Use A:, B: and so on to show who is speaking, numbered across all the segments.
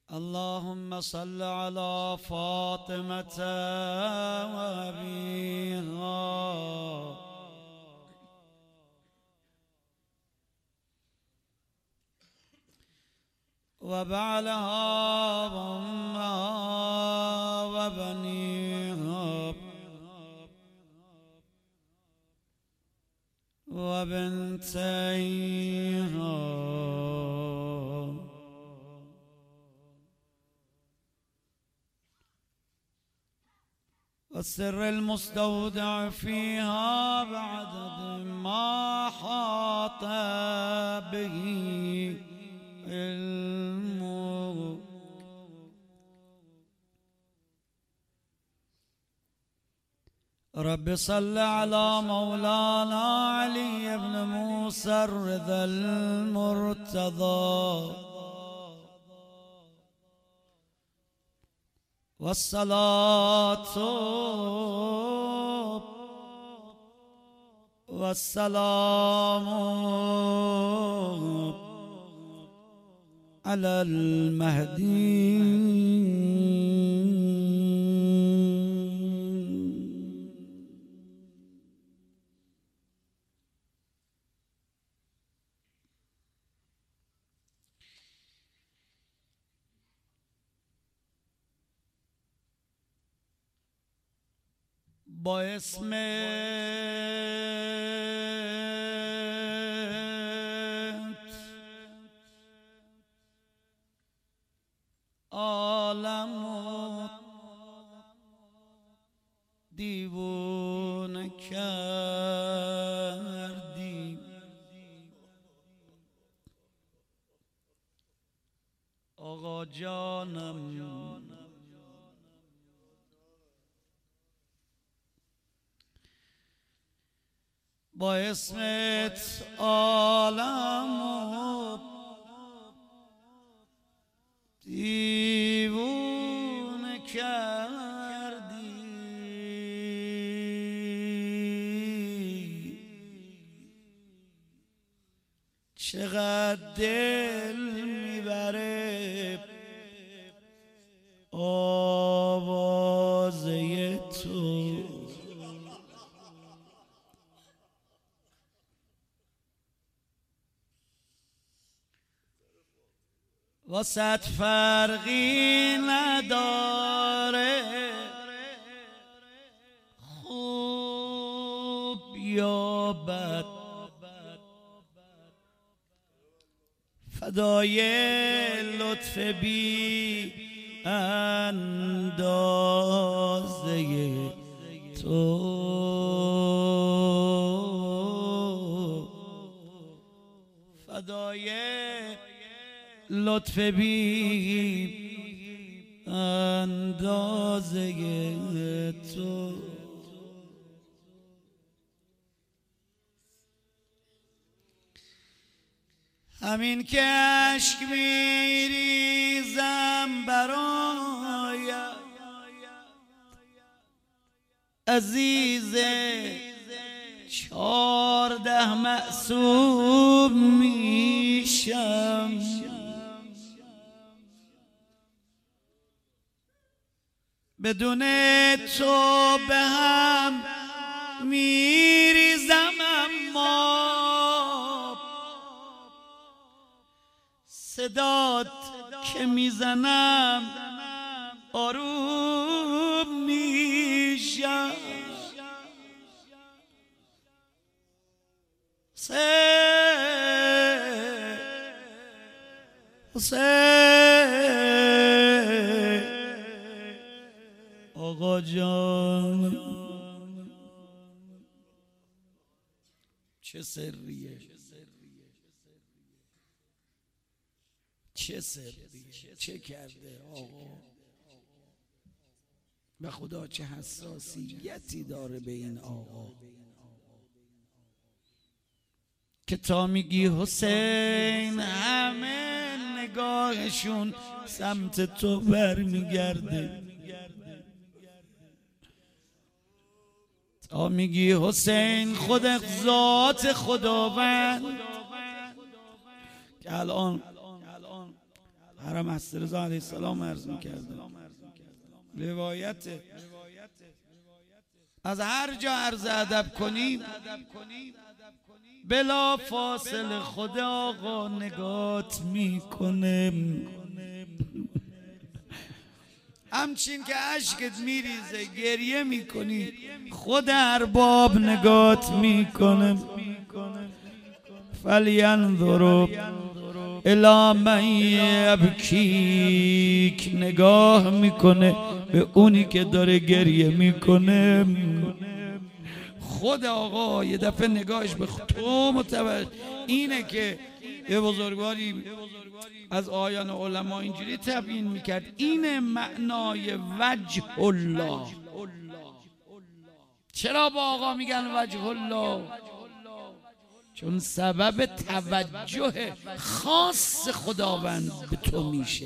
A: اللهم صل على فاطمة وأبيها وبعلها وأمها وبنيها وبنتيها والسر المستودع فيها بعدد ما حاط به علمك. رب صل على مولانا علي بن موسى الرضا المرتضى والصلاة والسلام على المهدي با اسمت عالم دیوانه کردی. آقا جانم با اسمت عالم دیوانه کردی. چقدر دل میبره آوازه تو. واسط فرقی نداره خوب یا بد، فدای لطف بی اندازه تو. فدای لطف بی اندازه تو. همین که اشک میریزم برایت عزیزه 14 معصوم میشم. بدون تو به هم میریزم، اما صدات که میزنم آروم میشم. آقا جان چه سریه، چه سریه، چه کرده آقا؟ به خدا چه حساسیتی داره به این آقا که تا میگی حسین همه نگاهشون سمت تو برمیگرده. تا میگی حسین خود ذات خداوند که الان حرم هستی رضا علیه السلام عرض میکرده، روایت از هر جا عرض ادب کنیم بلا فاصله خدا آقا نگات میکنه، همچین که عشقت میریزه گریه میکنی خود ارباب نگات میکنه. فلینظروا الی من یبکیک، نگاه میکنه به اونی که داره گریه میکنه. خود آقا یه دفعه نگاهش به تو متوجه اینه که یه بزرگواری از آیان علما اینجوری تبیین میکرد، این معنای وجه الله. چرا با آقا میگن وجه الله؟ چون سبب توجه خاص خداوند به تو میشه.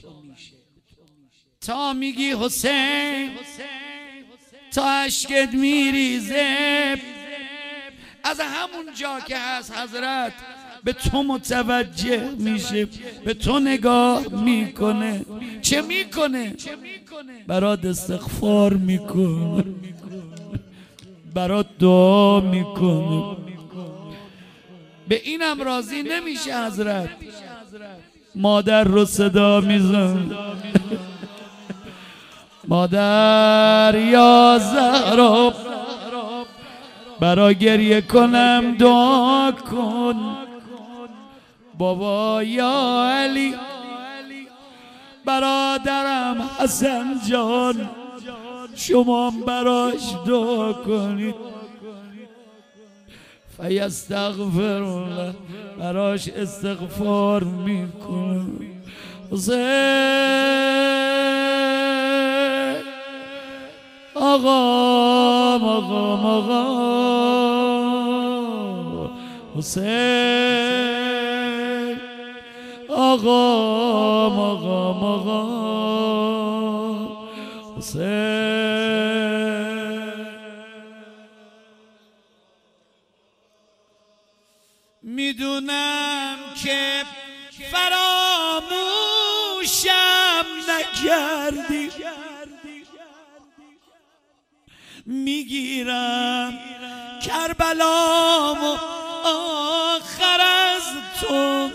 A: تا میگی حسین تا اشکت میریزه، از همون جا که هست حضرت به تو متوجه میشه، به تو نگاه میکنه. چه میکنه؟ برات استغفار میکنه، برات دعا میکنه. به اینم راضی نمیشه حضرت، مادر رو صدا میزن، مادر یا زهرا برا گریه کنم دعا کن، بابا یا علی برادرم حسن جان شما براش دعا کنید. فیستغفر الله، براش استغفار میکنم. حسین آقا حسین آقا حسین. میدونم که فراموشم نکردی، میگیرم کربلامو آخر از تو،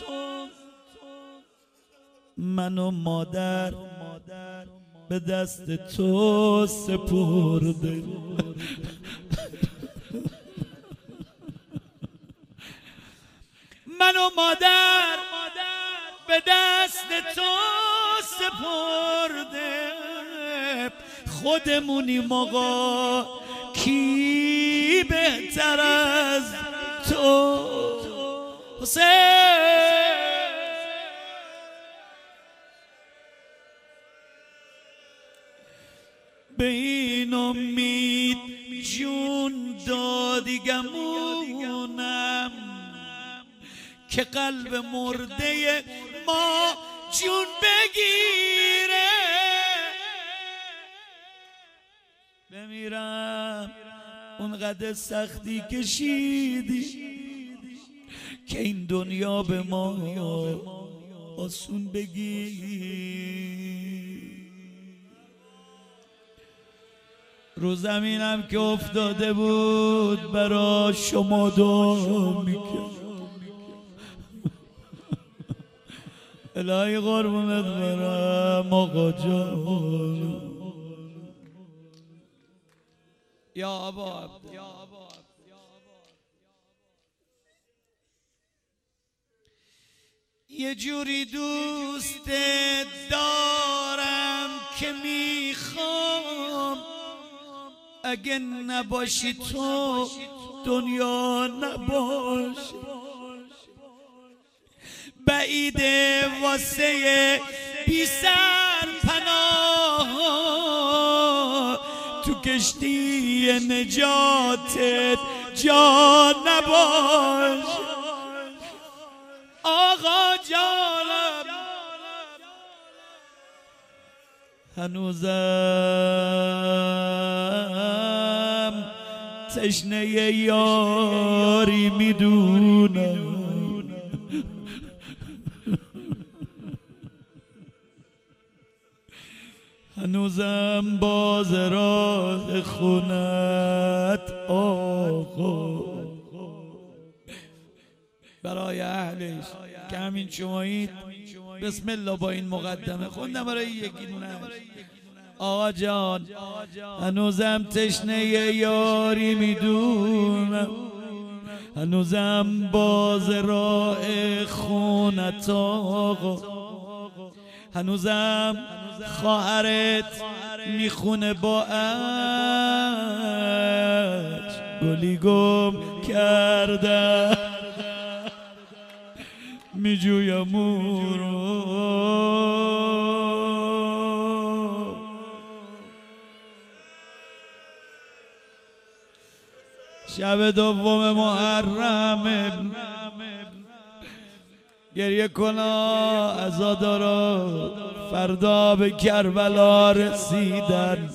A: من و مادر به دست تو سپرده. من و مادر به دست تو سپرده، خودمونیم آقا کی بهتر از تو. حسین به این امید جون دادی گمونم که قلب مرده ما جون بگیره. بمیرم اونقدر سختی کشیدی که این دنیا به ما آسون بگی. رو زمینم که افتاده بود برا شما دعا میکرد. الهی قربونت برم آقا جان. یا ابا یه جوری دوست دارم که میخوام اگه نباشی تو دنیا نباشه. بعیده واسه بی سر پناه تو کشتی نجاتت جا نباش. آقا جانم هنوزم تشنه یاری میدونم. هنوزم باز راه خونت آقا. برای اهلش که همین شمایید بسم الله با این مقدمه خوندم برای یکی دونه. آقا جان هنوزم تشنه یاری میدونم، هنوزم باز راه خونت آقا، هنوزم خواهرت میخونه با اج گلی گم کرده میجویم او رو. شب دوم محرم گریه کنا عزادارا فردا به کربلا رسیدن.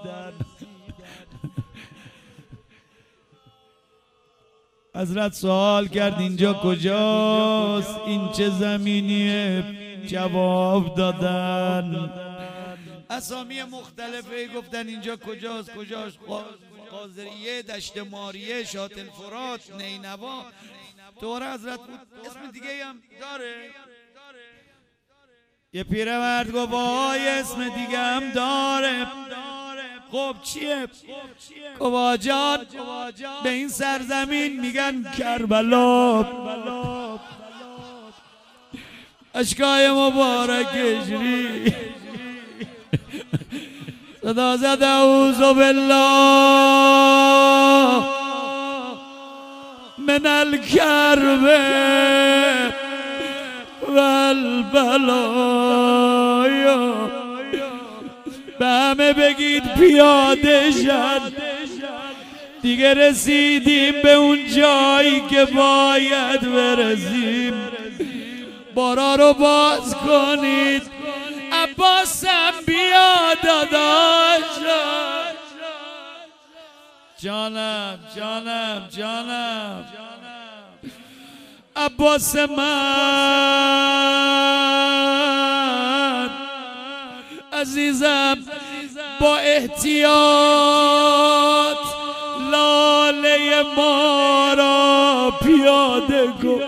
A: حضرت سوال کرد اینجا کجاست، این چه زمینیه؟ جواب دادن اسامی مختلفه، گفتن اینجا کجاست، کجاست؟ قاضریه، دشت ماریه، شاطئ الفرات، نینوا. دور حضرت بود. اسم دیگه هم داره؟ یه پیرمرد گفت وای اسم دیگه هم داره. خب چیه؟ گفت جان به این سرزمین میگن کربلا. اشکای مبارکش ری صدا زد اعوذ بالله من الکرب والبلایا. به همه بگید پیاده شد، دیگه رسیدیم به اون جایی که باید برسیم. بارا رو باز کنید، عباسم بیا داداشم. جانم جانم جانم عباس من عزیزم با احتیاط لاله ما را پیاده کن.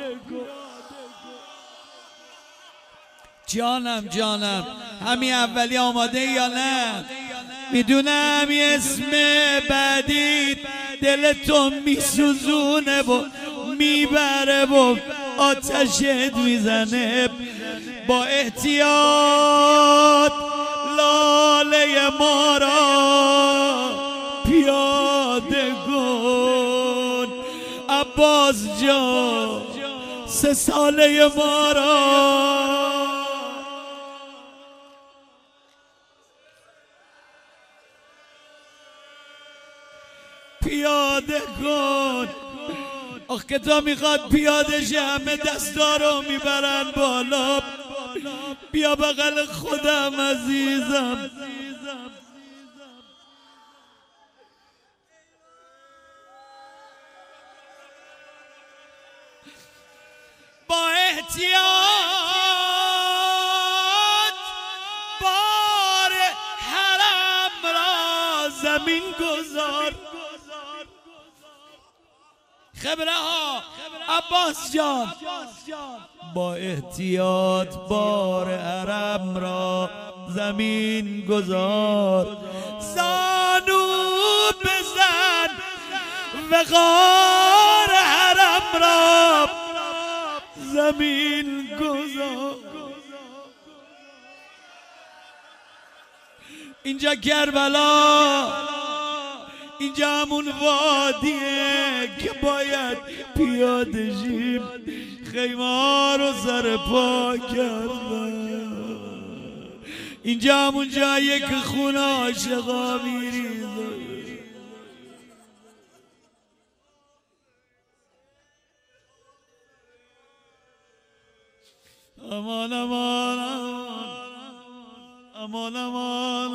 A: جانم جانم همین اولی آماده یا نه؟ میدونم یه اسم بعدی دلتو میسوزونه و میبره و آتشت میزنه. با احتیاط لاله ما را پیاده کن. عباس جان 3 ساله ما را پیاده کن. آخ که تا میخواد پیاده شه همه دستا رو میبرن بالا. بیا بغل خودم عزیزم. با احتیاط بار حرم را زمین گذار. خبره ها عباس جان با احتیاط بار حرم را زمین گذار. زانو بزن وقار حرم را زمین گذار. اینجا کربلا، اینجا همون وادیه که باید پیاده شیم. خیمه رو سر پا کردن. اینجا همون جاییه که خون عاشقا میریزه. امان امان امان امان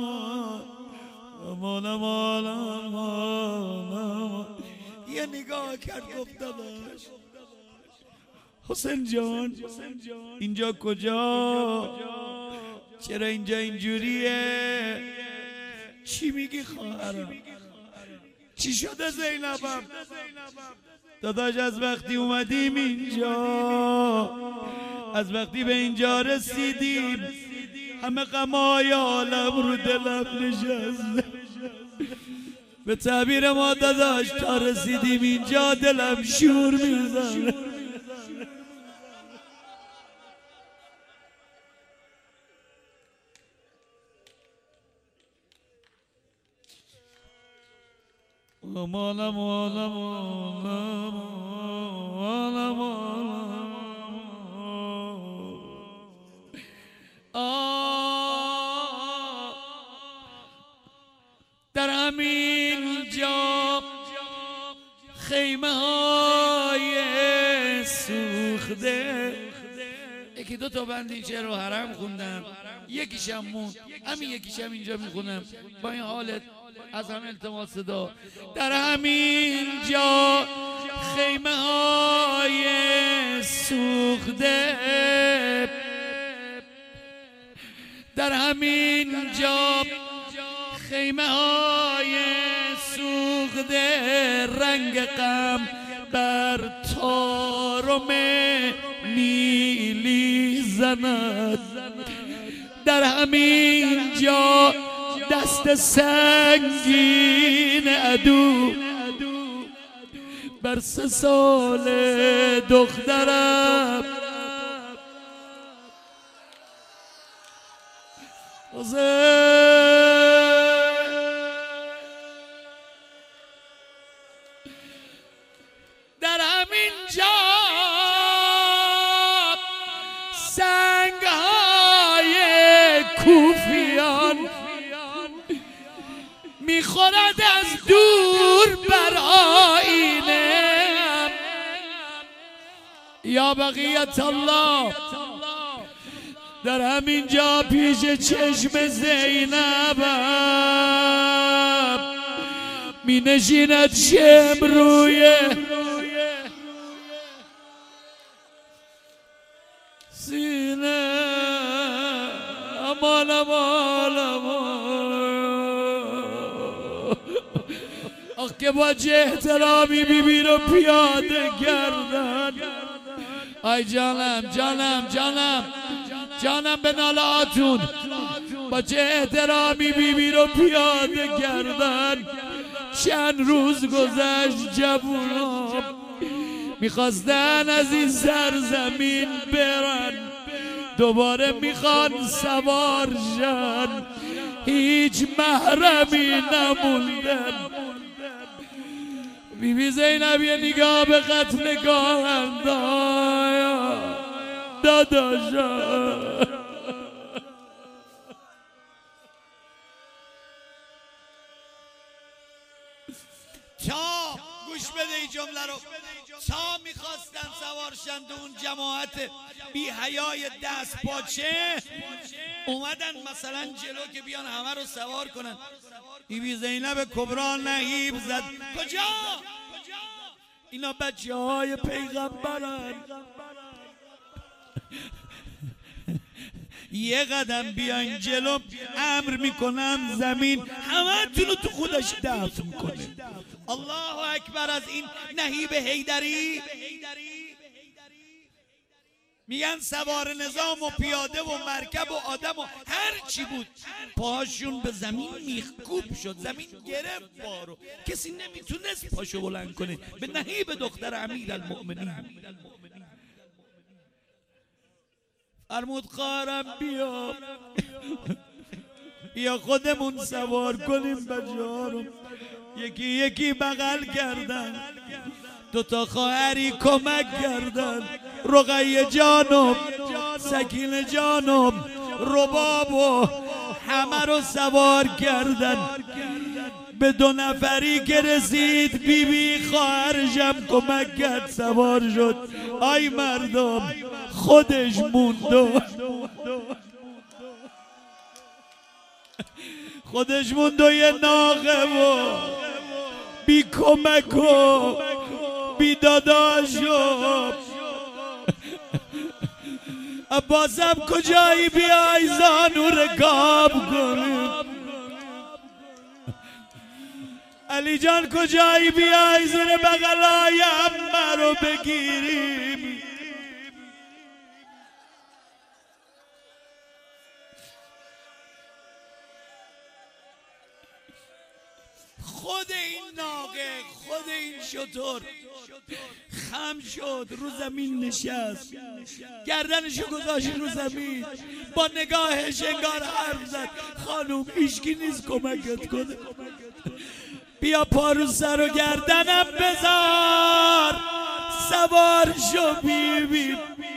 A: امان امان امان. یه نگاه کرد گفت داداش حسین جان اینجا کجا؟ چرا اینجا اینجوریه؟ چی میگی خواهرم؟ چی شده زینبم؟ داداش از وقتی اومدیم اینجا، از وقتی به اینجا رسیدیم، همه غمای عالم رو دلم نشسته. به تعبیر ما داداش تا رسیدیم اینجا دلم شور میزنه. مالم در همین جا خیمه های سوخته. یکی دو تا بندیچه رو حرم خوندم، یکیشم موند، همین یکیشم اینجا میخونم با این حالت از هم التماس صدا. در همین جا خیمه های سوخته، در همین جا خیمه های سوخته، رنگ غم بر طارم نیلی زند. در همین جا دست سنگین عدو بر 3 سال دخترم در همین جا سنگ‌های کوفیان میخورد از دور بر آینه. یا بقیت الله در همین جا پیش چشم زینبم می نشیند شم روی سینه. امان امان امان، آخ که با چه احترامی بیبی رو پیاده کردن. ای جانم جانم جانم جانم به ناله آتون، با چه احترامی بیبی رو پیاده کردن. چند روز گذشت جوونا میخواستن از این سرزمین برن، دوباره میخوان سوار شن، هیچ محرمی نموندن. بیبی زینب یه نگاه به خط نگاه انداز داداشا. تا گوش بده این جمله رو، تا میخواستن سوارشن تو اون جماعت بی حیای دست پاچه اومدن مثلا جلو که بیان همه رو سوار کنن. بیبی زینب کبرا نهیب زد کجا؟ اینا بچه های پیغمبرن، یه قدم بیاین جلو امر میکنم زمین همه تونو تو خودش دفن کنه. الله اکبر. از این نهیب حیدری میگن سوار نظام و پیاده و مرکب و آدم و هر چی بود پاشون به زمین میخکوب شد، زمین گرفت بارو، کسی نمیتونست پاشو بلند کنه. به نهیب دختر امیرالمؤمنین فرمود خواهرم بیا بیا خودمون سوار کنیم بچه ها رو. یکی یکی بغل کردن، 2 تا خواهری کمک کردن، رقیه جانم، سکینه جانم، رباب و همه رو سوار کردن. به 2 نفری که رسید بیبی خواهرشم کمک کرد سوار شد. آی مردم خودش موند، خودش موند و یه ناقه و بی کمک و بی داداش و عباسم کجایی بیای زانو رکاب کنیم، علی جان کجایی بیای زیر بغلای عمه رو بگیریم. خود این ناقه، خود این شتر خم شد، رو زمین نشست، گردنشو گذاشت رو زمین، با نگاهش انگار حرف زد خانوم هیچکی نیست کمکت کنه، بیا پارو سر و گردنم بذار سوار شو بیبی.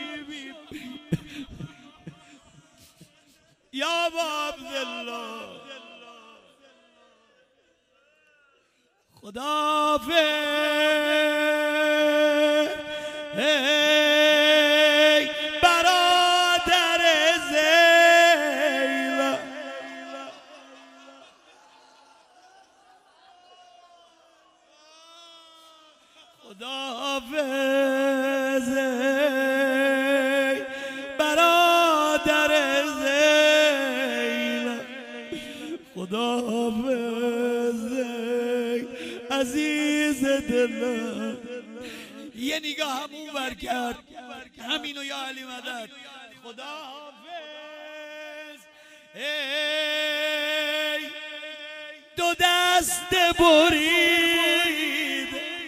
A: یا با عبدالله خداحافظ ای برادر زیلا، خداحافظ ای برادر زیلا، خداحافظ عزیز دلم. یه نگاه هم اون ور کرد، همینو یا علی مدد. خداحافظ ای دو دست برید،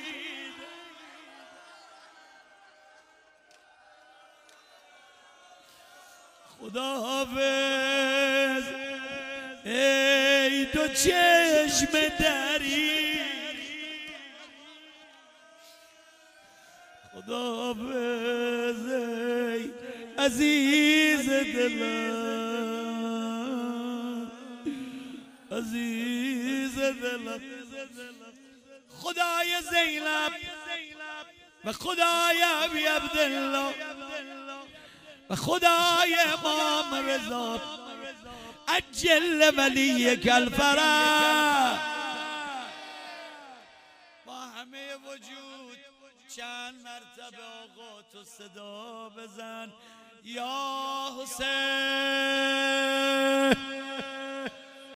A: خداحافظ ای دو چشم درید، خداحافظ ای عزیز دلم، عزیز دلم. خدای زینب و خدای ابی عبدالله و خدای امام رضا عجل ولیک الفرج، با همه وجود چند مرتبه آقا تو صدا بزن یا حسین.